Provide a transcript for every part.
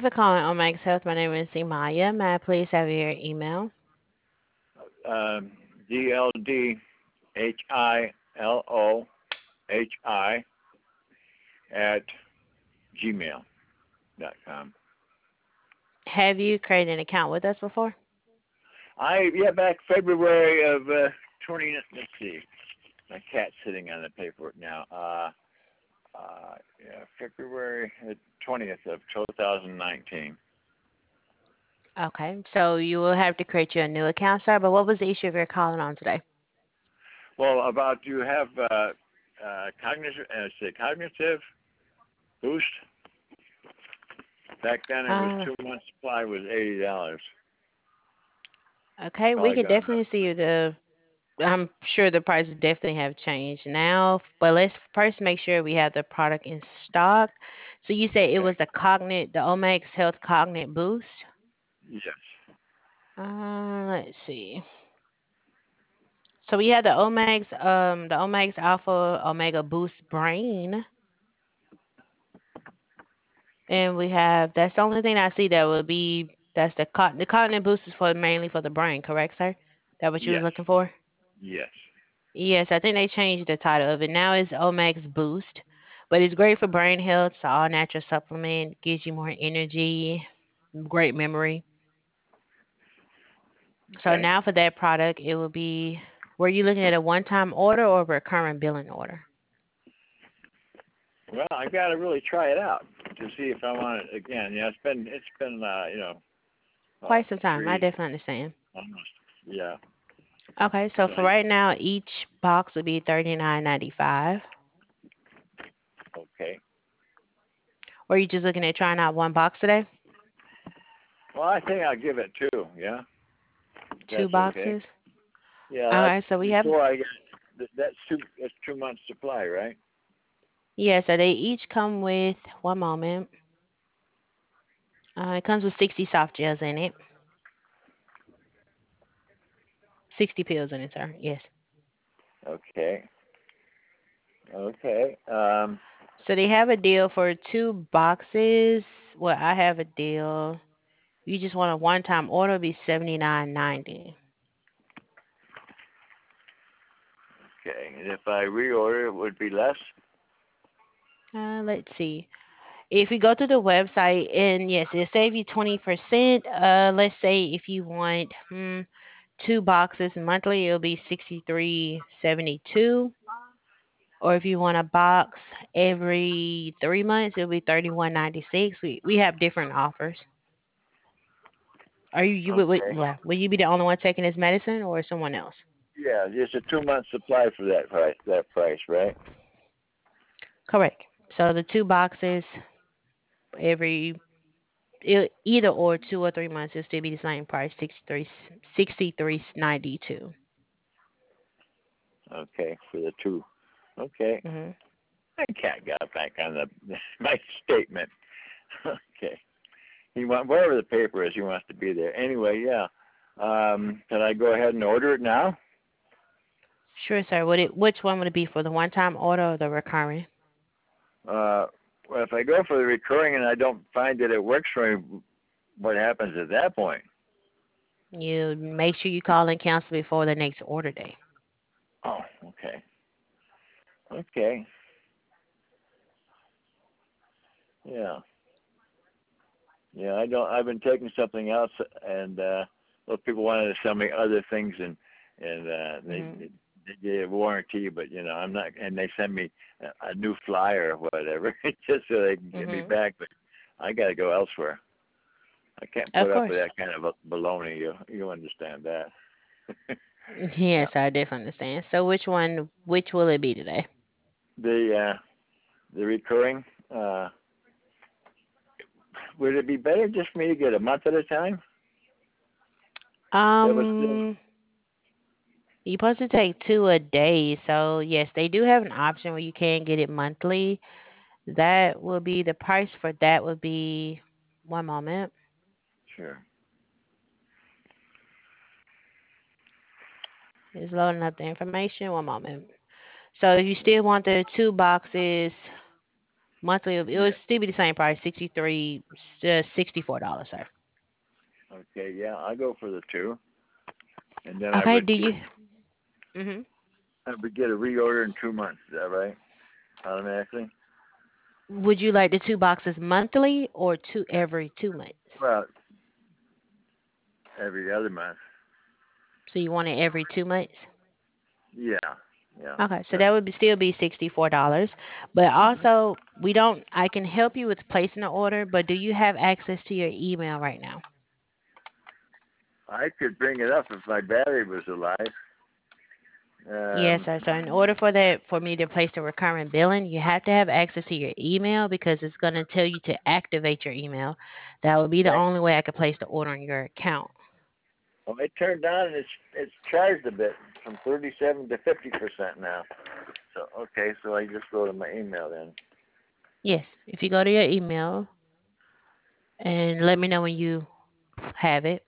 for calling Omax Health. My name is Imaya. May I please have your email? DLDHILOHI at gmail.com. Have you created an account with us before? Back February of 20. Let's see, my cat's sitting on the paperwork now. February 20th of 2019. Okay, so you will have to create you a new account, sir. But what was the issue of your calling on today? Well, about you have cognitive boost. Back then, it was Uh, 2 months supply was $80. okay, All we I could got. definitely see you. I'm sure the prices definitely have changed now, but let's first make sure we have the product in stock. So you said it Okay. was the Omax Health Cognate Boost. Yes. Let's see. So we have the Omax Alpha Omega Boost Brain, and we have that's the only thing I see that would be that's the Cognate Boost is for mainly for the brain, correct, sir? That what you was Yes. looking for? Yes. Yes, I think they changed the title of it. Now it's Omax Boost, but it's great for brain health. It's an all natural supplement, gives you more energy, great memory. So Okay. now for that product, it will be. Were you looking at a one-time order or a recurring billing order? Well, I got to really try it out to see if I want it again. Yeah, it's been Quite some time. I three definitely understand. almost. Yeah. Okay, so So for right now, each box would be $39.95. okay. Or you just looking at trying out one box today? Well, I think I'll give it two. Yeah. If Two that's okay. boxes. Yeah. Okay, so we have Before I get that's 2 months supply, right? yeah, so they each come with one moment. It comes with 60 soft gels in it. 60 pills in it, sir. Yes. Okay. Okay. So they have a deal for two boxes. Well, I have a deal. You just want a one-time order, it'll be 79.90. Okay. And if I reorder, it would be less. Let's see. If you go to the website, and yes, it'll save you 20%. Let's say if you want two boxes monthly, it'll be 63.72. Or if you want a box every 3 months, it'll be 31.96. We have different offers. Are Okay. will you be the only one taking this medicine or someone else? Yeah, just a 2 month supply for that price. That price, right? Correct. So the two boxes every either or 2 or 3 months, it'll still be the same price, 63.92. Okay, for the two. Okay. Mm-hmm. My cat got back on my statement. Okay. He want wherever the paper is, he wants to be there. Anyway, yeah. Can I go ahead and order it now? Sure, sir. Which one would it be for the one-time order or the recurring? Uh, well, if I go for the recurring and I don't find that it works for me, what happens at that point? You make sure you call and cancel before the next order day. Oh, okay. Okay. Yeah. Yeah, I don't. I've been taking something else, and those people wanted to sell me other things, and Hmm they gave warranty, but I'm not. And they send me a new flyer or whatever, just so they can get me hmm back. But I got to go elsewhere. I can't Of put up course. with that kind of a baloney. You understand that? Yes, Yeah. I definitely understand. So which will it be today? The recurring. Would it be better just for me to get a month at a time? That was still Um, you're supposed to take two a day. So yes, they do have an option where you can get it monthly. That will be the price for that would be one moment. sure. It's loading up the information. One moment. So if you still want the two boxes, Monthly, it Yeah. would still be the same price, 63, $64, sir. Okay. Yeah, I'll go for the two, and then Okay, do you? Hmm. I would get a reorder in 2 months. Is that right? Automatically. Would you like the two boxes monthly or two every 2 months? Well, every other month. So you want it every 2 months? Yeah. Yeah. Okay, so That's, that would still be $64. But mhm. also, we don't. I can help you with placing the order, but do you have access to your email right now? I could bring it up if my battery was alive. Yes, Um, sir. So in order for that, for me to place the recurring billing, you have to have access to your email because it's going to tell you to activate your email. That would be the okay. only way I could place the order on your account. Well, it turned on and it's charged a bit from 37 to 50% now. So okay, so I just go to my email then. Yes, if you go to your email and let me know when you have it.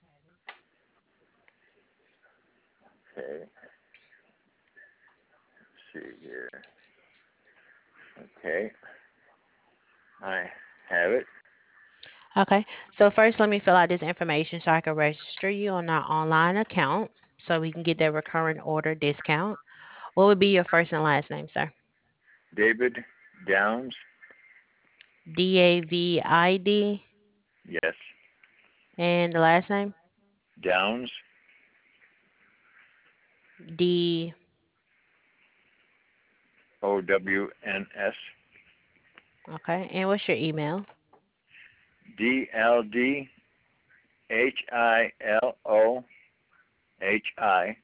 Okay. Let's see here. Okay. I have it. Okay. So first, let me fill out this information so I can register you on our online account so we can get that recurring order discount. What would be your first and last name, sir? David Downs. David. Yes. And the last name? Downs. D. OWNS. Okay. And what's your email? DLDHILOHI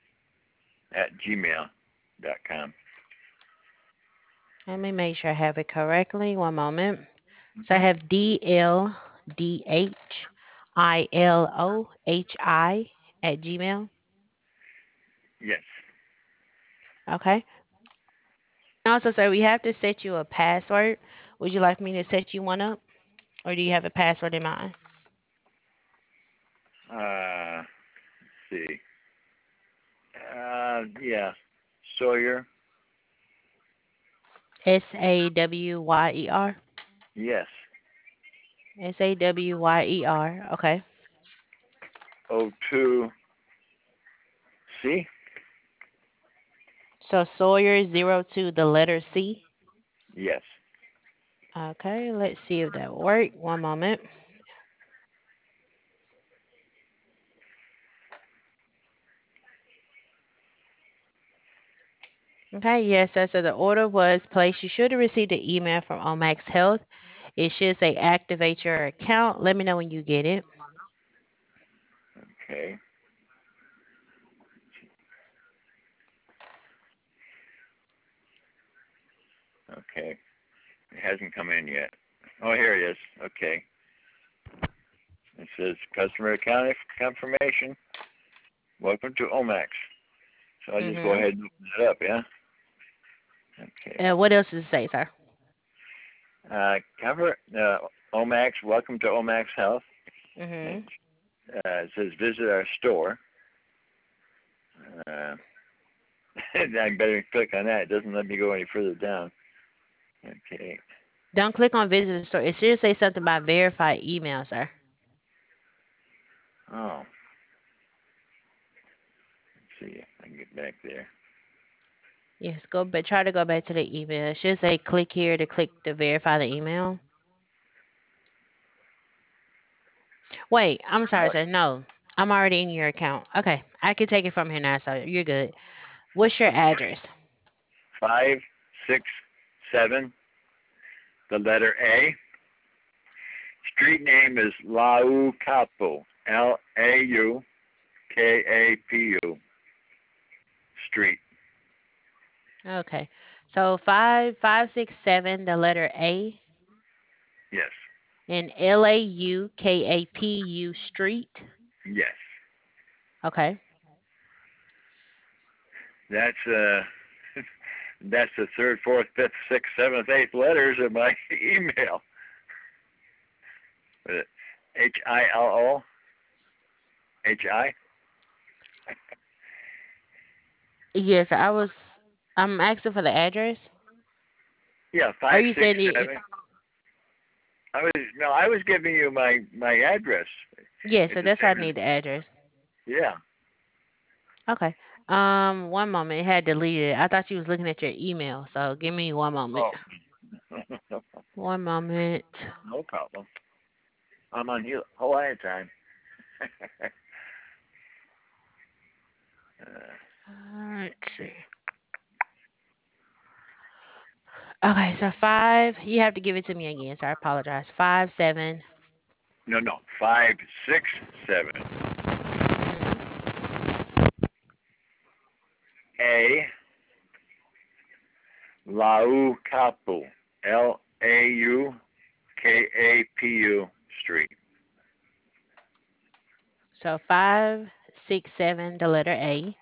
@gmail.com. Let me make sure I have it correctly. One moment. So I Mm-hmm. have DLDHILOHI at Gmail. Yes. Okay. Also, sir, we have to set you a password. Would you like me to set you one up? Or do you have a password in mind? Let's see. Yeah. Sawyer. Sawyr. Yes. Sawyr. Okay. O2. C. So Sawyer 02, the letter C. Yes. Okay, let's see if that worked. One moment. Okay, yes, sir. So the order was placed. You should have received an email from Omax Health. It should say activate your account. Let me know when you get it. Okay. Okay. It hasn't come in yet. Oh, here it is. Okay. It says customer account confirmation. Welcome to Omax. So I'll just go Mm-hmm. ahead and open that up, yeah? Okay. What else does it say, sir? Cover Omax. Welcome to Omax Health. Mm-hmm. It says visit our store. Uh, I better click on that. It doesn't let me go any further down. Okay. Don't click on visit the store. It should say something about verified email, sir. Oh, let's see if I can get back there. Yes, go but try to go back to the email. It should say click here to click to verify the email. Wait, I'm sorry, What? sir. No, I'm already in your account. Okay, I can take it from here now, so you're good. What's your address? 567. The letter A. Street name is Laukapu. Laukapu Street. Okay, so 5567, the letter A, Yes. and Laukapu Street. Yes. Okay. That's that's the third, fourth, fifth, sixth, seventh, eighth letters of my email. HILOHI. Yes, I'm asking for the address. Yeah, Are five you six saying it? seven. I was giving you my address. Yeah, It's so the that's how I same as need the address. yeah. Okay. One moment. It had deleted. I thought you was looking at your email. So give me one moment. Oh, One moment. no problem. I'm on Hawaiian time. Let's see. Okay, so five. You have to give it to me again. So I apologize. 5 7. no, 567 Mm-hmm. A Laukapu, Laukapu Street. So 5 6 7. The letter A.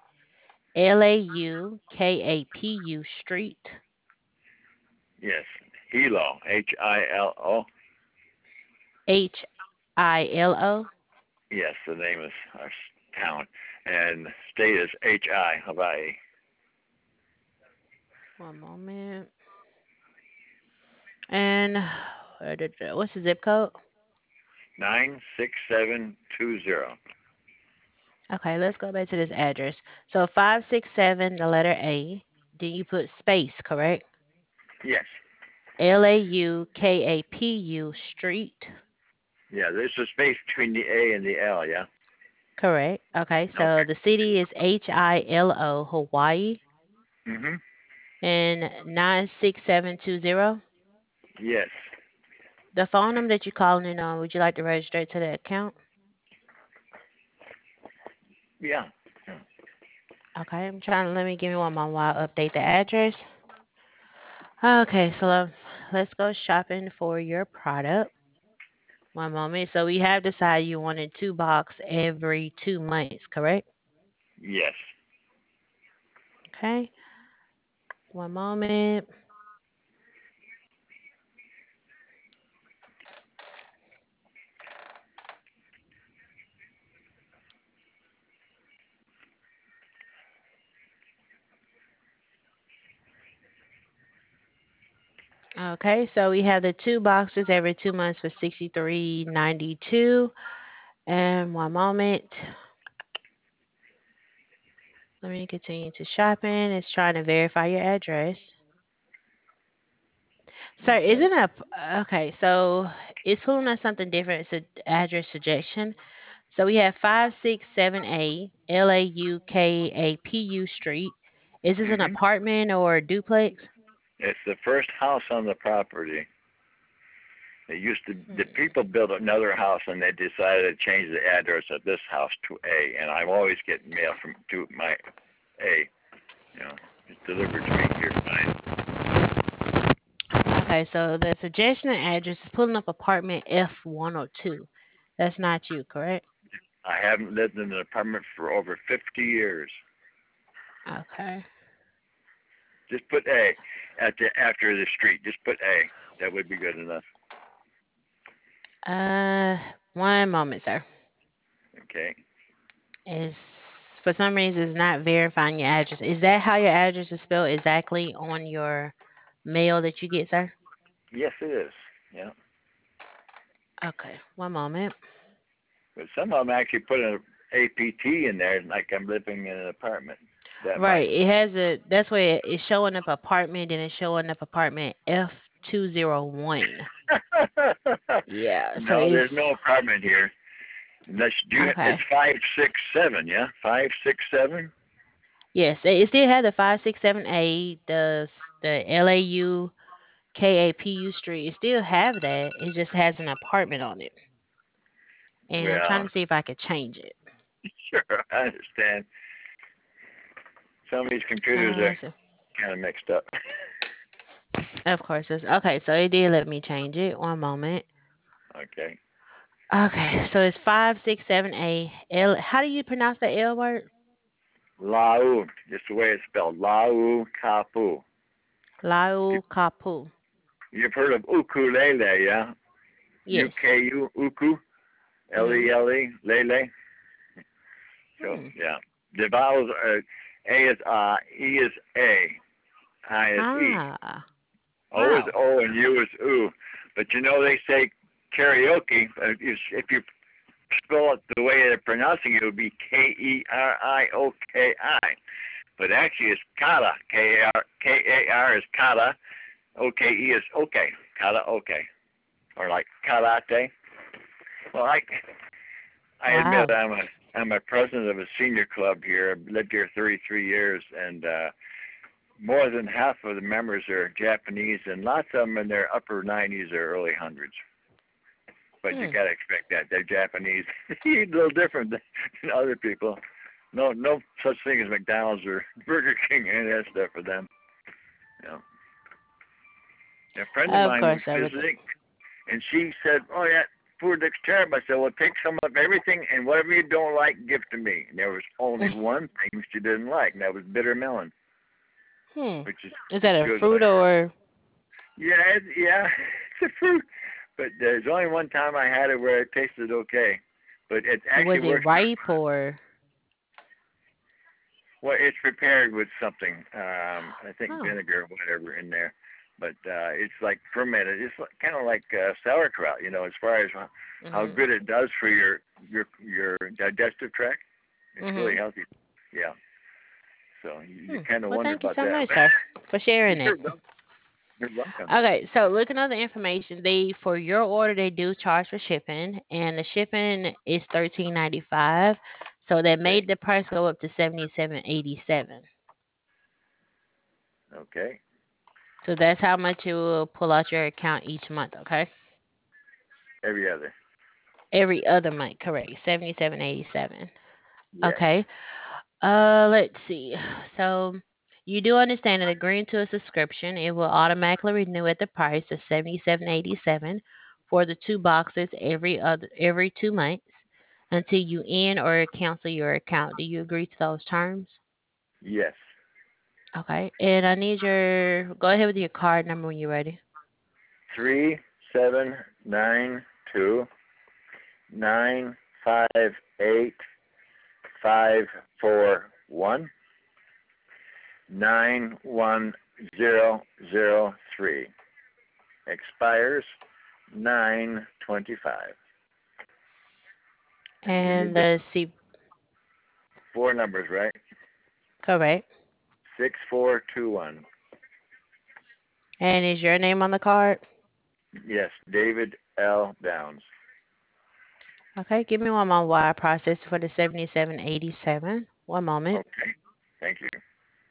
LAUKAPU Street. Yes, Hilo, Hilo. HILO. Yes, the name is our town, and state is HI, Hawaii. One moment. And what's the zip code? 96720. Okay, let's go back to this address. So 5 6 7, the letter A. Then you put space, correct? Yes. LAUKAPU Street. Yeah, there's a space between the A and the L, yeah? Correct. Okay, so Okay. the city is HILO, Hawaii, hmm and 96720. Yes. The phone number that you're calling in on, would you like to register it to the account? Yeah. Okay, I'm trying to let me give me one moment while I update the address. Okay, so let's go shopping for your product. One moment. So we have decided you wanted 2 box every 2 months, correct? Yes. Okay. One moment. Okay, so we have the 2 boxes every 2 months for 63.92. And one moment. Let me continue to shopping. It's trying to verify your address. Sir, Okay. isn't a okay? So it's pulling us something different. It's an address suggestion. So we have 567A LAUKAPU Street. Is this an hmm apartment or a duplex? It's the first house on the property. The Hmm. people built another house and they decided to change the address of this house to A, and I'm always getting mail from to my A. You know, it's delivered to me here tonight. Okay, so the suggestion address is pulling up apartment F102. That's not you, correct? I haven't lived in an apartment for over 50 years. Okay. Just put A at the after the street. Just put A. That would be good enough. Uh, One moment, sir. Okay. Is for some reason it's not verifying your address. Is that how your address is spelled exactly on your mail that you get, sir? Yes, it is. Yeah. Okay, one moment. But some of them actually put an APT in there, like I'm living in an apartment. That Right, might. it has a that's where it's showing up apartment, then it's showing up apartment F201. Yeah, so No, there's no it's apartment here. Unless it's okay. 567. Yeah, 567. Yes, it still has the 567A, the LAUKAPU Street. It still have that. It just has an apartment on it. And I'm trying Well, to see if I could change it. sure, I understand. Some of these computers are So kind of mixed up. of course it's okay. So it did let me change it. One moment. Okay. Okay, so it's 567A L. How do you pronounce the L word? Lau, just the way it's spelled. Lau Kapu. Lau Kapu. You've heard of ukulele, yeah? Yes. U-K-U, uku, Mhm. L-E-L-E, lele. So, Hmm. yeah. The vowels are, A is E is A, I is E. Ah. O is Wow. O, and U is U. But you know, they say karaoke. If you spell it the way they're pronouncing it, it would be Kerioki. But actually, it's kara. Kar is kara. Oke is okay. Karaoke. Or like karate. Well, I admit Wow. I'm a president of a senior club here. I've lived here 33 years, and more than half of the members are Japanese, and lots of them in their upper 90s or early hundreds. But you Hmm. gotta expect that they're Japanese. They're a little different than other people. No such thing as McDonald's or Burger King and that stuff for them. You know. A friend of Of mine was course, everything. visiting, and she said, "Oh yeah, food looks terrible." I said, "Well, take some of everything, and whatever you don't like, give to me." And there was only one thing she didn't like, and that was bitter melon, Hmm. which is Is that a good by fruit her. or Yeah, it's a fruit. But there's only one time I had it where it tasted okay. But it actually was it works. ripe or? Well, it's prepared with something. I think Oh. vinegar or whatever in there. But it's like fermented. It's kind of like sauerkraut, as far as how Mhm. good it does for your digestive tract. It's really Mhm. healthy. Yeah. So you Hmm. kind of Well, wonder thank you about so that. much, sir, for sharing You're it. welcome. You're welcome. Okay, so looking at the information, they for your order they do charge for shipping, and the shipping is 13.95. So that Okay. made the price go up to 77.87. Okay. So that's how much it will pull out your account each month. Okay, Every other. every other month, correct? 77.87. Yes. Okay. Let's see. So you do understand that agreeing to a subscription, it will automatically renew at the price of 77.87 for the two boxes every 2 months until you end or cancel your account. Do you agree to those terms? Yes. Okay. And I need your go ahead with your card number when you're ready. 379258541910003. Expires 9/25. And you And need the the C four numbers, right? correct. 6421. And is your name on the card? Yes, David L. Downs. Okay, give me one moment while I process for the 77.87. One moment. Okay. Thank you.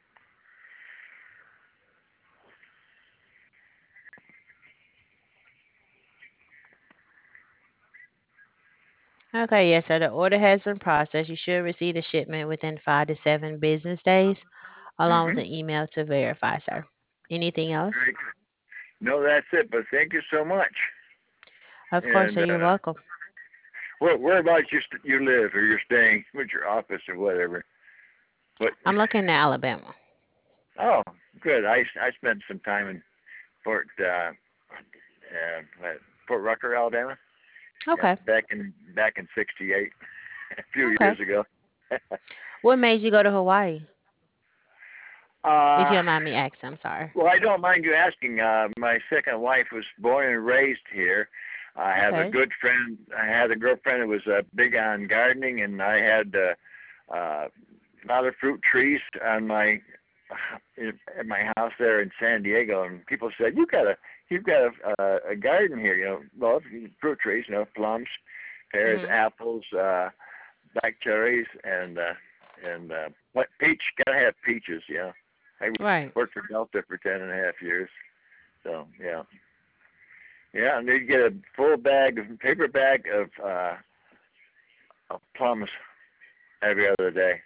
Okay, yes, so the order has been processed. You should receive the shipment within 5 to 7 business days, along with Mm-hmm. an email to verify, sir. Anything else? Very good. No, that's it. But thank you so much. Of course, And sir, you're welcome. whereabouts you live, or you're staying with your office or whatever? But I'm looking at Alabama. oh, good. I spent some time in Fort Fort Rucker, Alabama. Yeah, Okay, back in '68, a few okay. years ago. What made you go to Hawaii? If uh, you don't mind me asking, I'm sorry. well, I don't mind you asking. My second wife was born and raised here. I have a Okay. good friend. I had a girlfriend that was big on gardening, and I had a lot of fruit trees on at my house there in San Diego. And people said, you've got a garden here. Well, fruit trees. Plums, pears, Mhm. apples, black cherries, and what peach? Gotta have peaches. Yeah. I Right. worked for Delta for 10.5 years. So yeah, and you get a paper bag of plums every other day.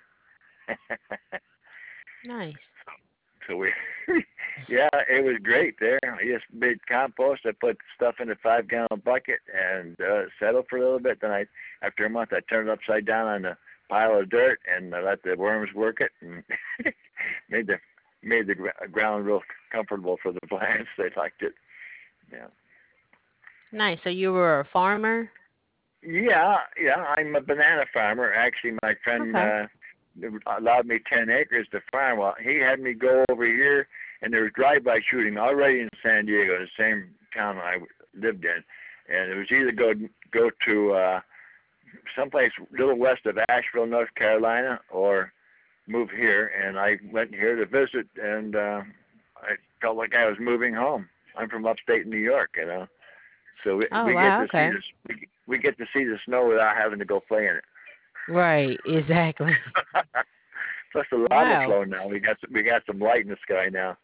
Nice. So yeah, it was great there. I just made compost. I put stuff in a 5-gallon bucket and settled for a little bit. Then after a month, I turned it upside down on a pile of dirt and I let the worms work it and made the ground real comfortable for the plants. They liked it. Yeah. Nice. So you were a farmer? Yeah. I'm a banana farmer. Actually, my friend Okay. allowed me 10 acres to farm. Well, he had me go over here, and there was drive-by shooting already in San Diego, the same town I lived in. and it was either go to someplace a little west of Asheville, North Carolina, or move here. And I went here to visit, and I felt like I was moving home. I'm from upstate New York, you know, so Oh, we get wow. to see Okay. this. We get to see the snow without having to go play in it. Right. Exactly. Plus the lava Wow. flow now. We got some light in the sky now.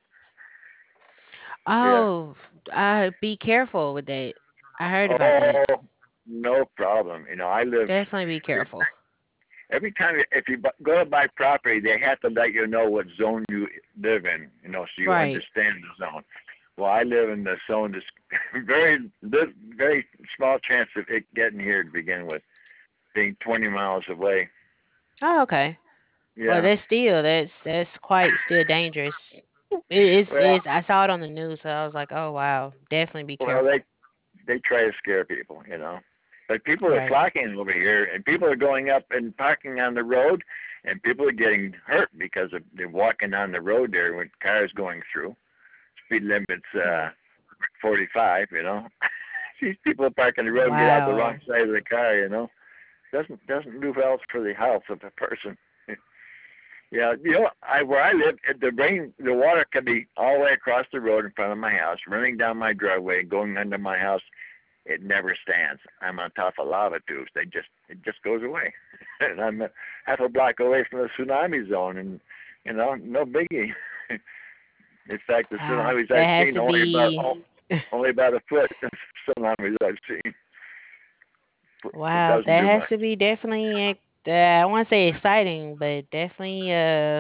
Yeah. Oh, be careful with that. I heard about that. Oh, no problem. You know, I live Definitely be careful. every time if you go to buy property, they have to let you know what zone you live in. You know, so you Right. understand the zone. Well, I live in the zone that's very small chance of it getting here to begin with, being 20 miles away. Oh, okay. Well, Yeah. that's quite still dangerous. Well, I saw it on the news, so I was like, oh wow, definitely be well, careful. they try to scare people, you know. But people are Right. flocking over here, and people are going up and parking on the road, and people are getting hurt because they're walking on the road there with cars going through. Speed limit's Hmm. 45, you know. These people park on the road and get out the wrong Wow. side of the car, you know. Doesn't do well for the health of the person. Yeah, you know, where I live, the water can be all the way across the road in front of my house, running down my driveway, going under my house. It never stands. I'm on top of lava tubes. It just goes away, and I'm half a block away from the tsunami zone, and you know, no biggie. In fact, the Wow. tsunamis That I've has seen to be only about a foot. Tsunamis I've seen. It wow. doesn't That do has much. to be definitely I want to say exciting, but definitely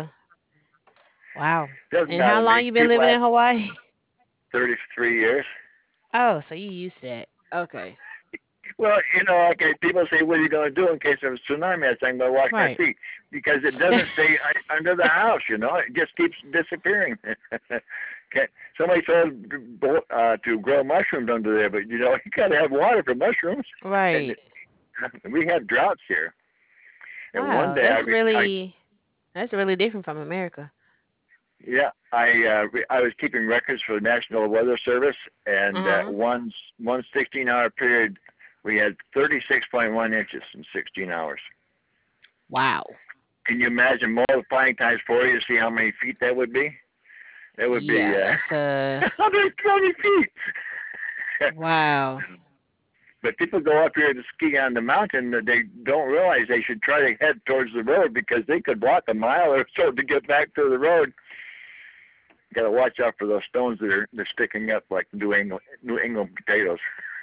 wow. Doesn't And how bother long me. you been People living have in Hawaii? 33 years. Oh, so you used to that. Okay. Well, you know, okay, people say, what are you going to do in case of a tsunami? I say, I'm going to wash my Right. feet because it doesn't stay under the house, you know. It just keeps disappearing. Okay. Somebody told to grow mushrooms under there, but, you know, you got to have water for mushrooms. And Right. we have droughts here. And one Wow. day That's really different from America. yeah, I was keeping records for the National Weather Service, and Uh-huh. one 16-hour period, we had 36.1 inches in 16 hours. Wow. Can you imagine multiplying times 40 to see how many feet that would be? That would be Yeah, that's 120 feet. wow. But people go up here to ski on the mountain. They don't realize they should try to head towards the road because they could walk a mile or so to get back to the road. Got to watch out for those stones they're sticking up like New England potatoes.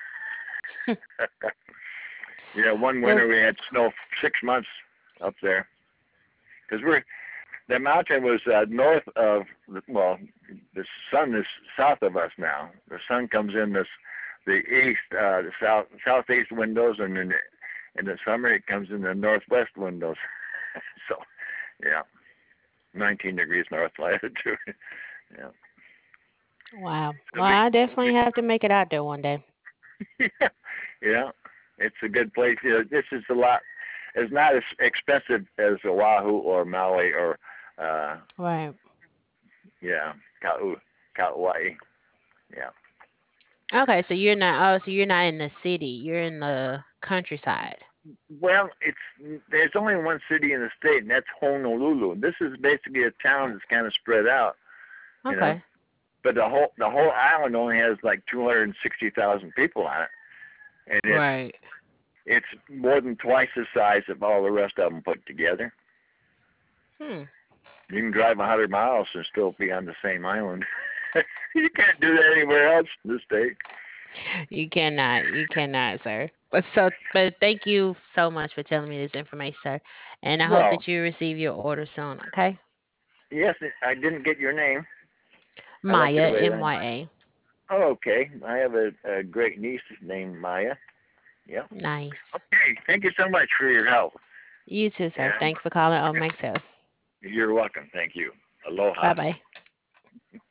You know, one Well, winter we had snow 6 months up there because the mountain was north of well, the sun is south of us now. The sun comes in the east, the southeast windows, and in the summer it comes in the northwest windows. So yeah, 19 degrees north latitude. Yeah. wow. So Well, I definitely have to make it out there one day. yeah, yeah, it's a good place. You know, this is a lot. It's not as expensive as Oahu or Maui or uh, Right. yeah, Kauai. Yeah. Okay, so you're not in the city. You're in the countryside. Well, there's only one city in the state, and that's Honolulu. This is basically a town Oh, that's kind of spread out, you know. okay. But the whole island only has like 260,000 people on it, and Right. it's more than twice the size of all the rest of them put together. Hmm. You can drive 100 miles and still be on the same island. You can't do that anywhere else in the state. You cannot. You cannot, sir. But thank you so much for telling me this information, sir. And I hope Well, that you receive your order soon, okay? yes, I didn't get your name. I left it Maya, away then. MYA. Oh, okay. I have a great niece named Maya. Yeah. Nice. Okay. Thank you so much for your help. You too, sir. And Thank you for calling Omax Health. you're welcome. Thank you. Aloha. Bye bye.